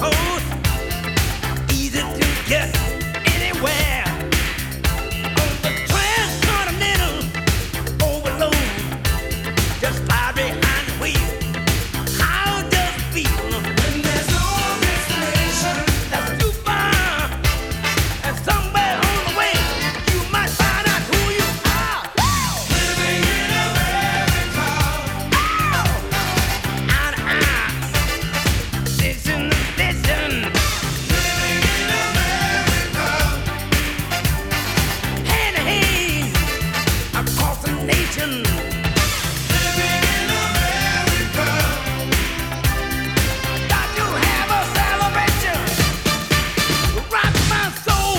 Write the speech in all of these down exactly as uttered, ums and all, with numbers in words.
coast, easy to get anywhere. On the transcontinental overload, just fly behind the wheel. How does it feel? When there's no destination that's too far, and somewhere on the way you might find out who you are. Living in America. Out of eye, listen, listen. Living in America. Hand to hand across the nation. Living in America. Got to have a celebration. Rock my soul.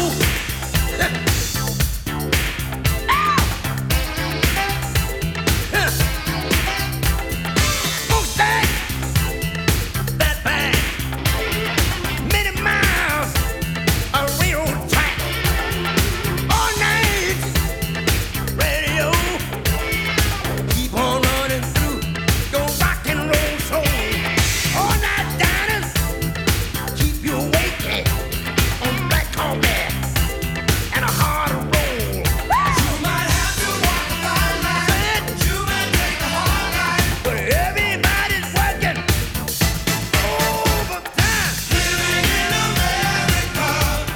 Smokestack, that bang. Many miles of railroad track. All night radio. Keep on running through your rock and roll soul. All night diners keep you awake on black coffee and a hard roll. You might have to walk a fine line. You might take a hard ride, but everybody's working overtime. Living in America.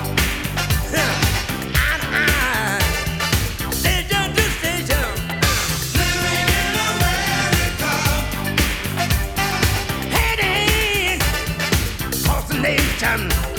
Eye to eye, station to station. Living in America. Hand to hand across the nation.